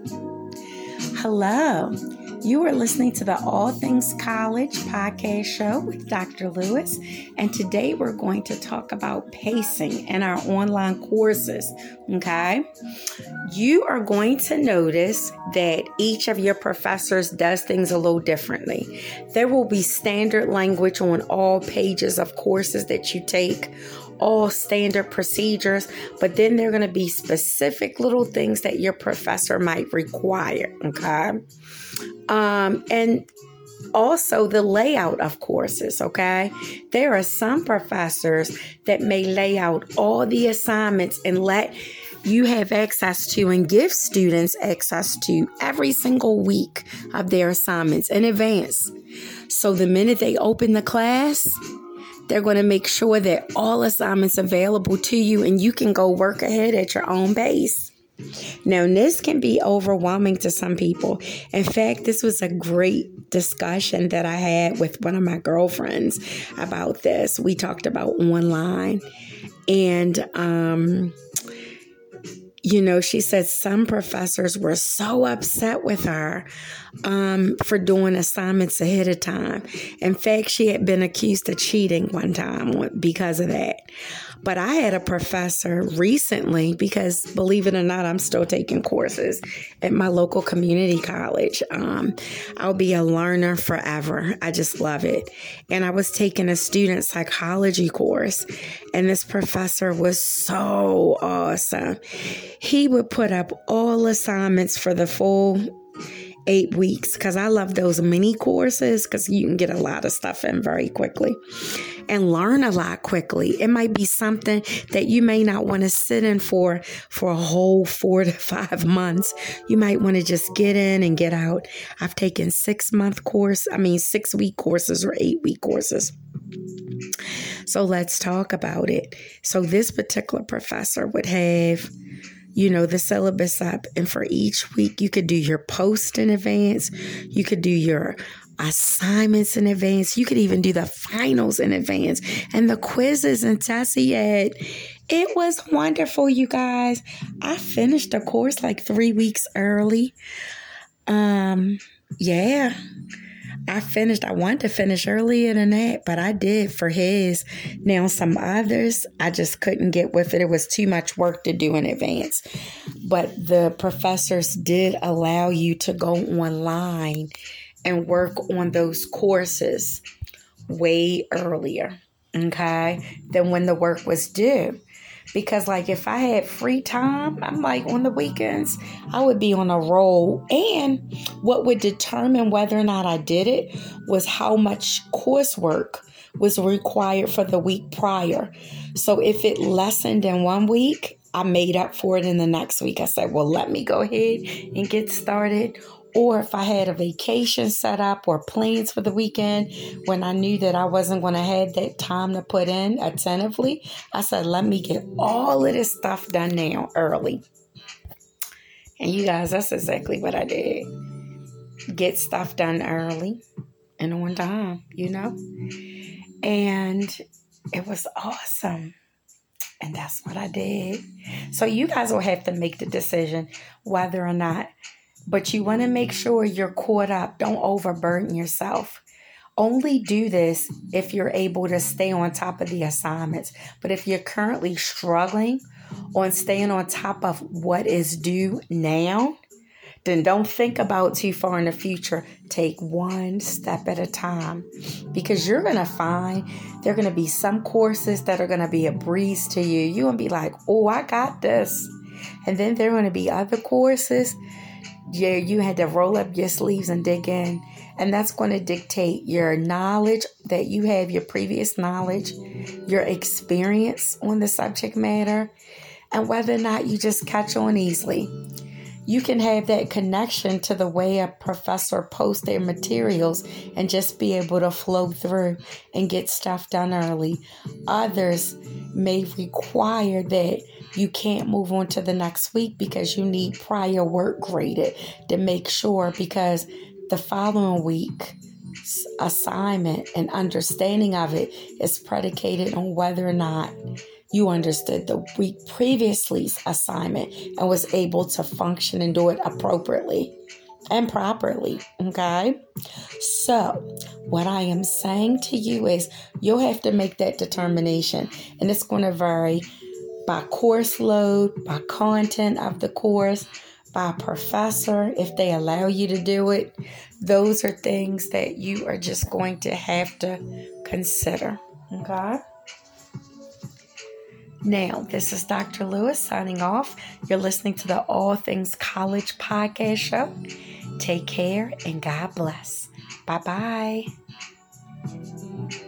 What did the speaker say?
Hello. You are listening to the All Things College podcast show with Dr. Lewis, and today we're going to talk about pacing in our online courses, okay? You are going to notice that each of your professors does things a little differently. There will be standard language on all pages of courses that you take, all standard procedures, but then there are going to be specific little things that your professor might require, okay? And also the layout of courses, okay? There are some professors that may lay out all the assignments and let you have access to and give students access to every single week of their assignments in advance. So the minute they open the class, they're going to make sure that all assignments are available to you and you can go work ahead at your own pace. Now, this can be overwhelming to some people. In fact, this was a great discussion that I had with one of my girlfriends about this. We talked about online, and she said some professors were so upset with her for doing assignments ahead of time. In fact, she had been accused of cheating one time because of that. But I had a professor recently, because believe it or not, I'm still taking courses at my local community college. I'll be a learner forever. I just love it. And I was taking a student psychology course, and this professor was so awesome. He would put up all assignments for the full 8 weeks, because I love those mini courses because you can get a lot of stuff in very quickly and learn a lot quickly. It might be something that you may not want to sit in for a whole 4 to 5 months. You might want to just get in and get out. I've taken 6-week courses or 8-week courses. So let's talk about it. So this particular professor would have the syllabus up. And for each week, you could do your post in advance. You could do your assignments in advance. You could even do the finals in advance. And the quizzes and tests he had. It was wonderful, you guys. I finished the course like 3 weeks early. I wanted to finish earlier than that, but I did for his. Now, some others, I just couldn't get with it. It was too much work to do in advance. But the professors did allow you to go online and work on those courses way earlier, okay, than when the work was due. Because if I had free time, I'm on the weekends, I would be on a roll. And what would determine whether or not I did it was how much coursework was required for the week prior. So if it lessened in 1 week, I made up for it in the next week. I said, well, let me go ahead and get started. Or if I had a vacation set up or plans for the weekend when I knew that I wasn't going to have that time to put in attentively, I said, let me get all of this stuff done now early. And you guys, that's exactly what I did. Get stuff done early and on time, And it was awesome. And that's what I did. So you guys will have to make the decision whether or not. But you want to make sure you're caught up. Don't overburden yourself. Only do this if you're able to stay on top of the assignments. But if you're currently struggling on staying on top of what is due now, then don't think about too far in the future. Take one step at a time, because you're going to find there are going to be some courses that are going to be a breeze to you. You're going to be like, oh, I got this. And then there are going to be other courses. Yeah, you had to roll up your sleeves and dig in. And that's going to dictate your knowledge that you have, your previous knowledge, your experience on the subject matter, and whether or not you just catch on easily. You can have that connection to the way a professor posts their materials and just be able to flow through and get stuff done early. Others may require that you can't move on to the next week because you need prior work graded to make sure, because the following week assignment and understanding of it is predicated on whether or not you understood the week previously's assignment and was able to function and do it appropriately and properly. Okay? So, what I am saying to you is you'll have to make that determination, and it's going to vary by course load, by content of the course, by professor, if they allow you to do it. Those are things that you are just going to have to consider. Okay? Now, this is Dr. Lewis signing off. You're listening to the All Things College podcast show. Take care and God bless. Bye-bye.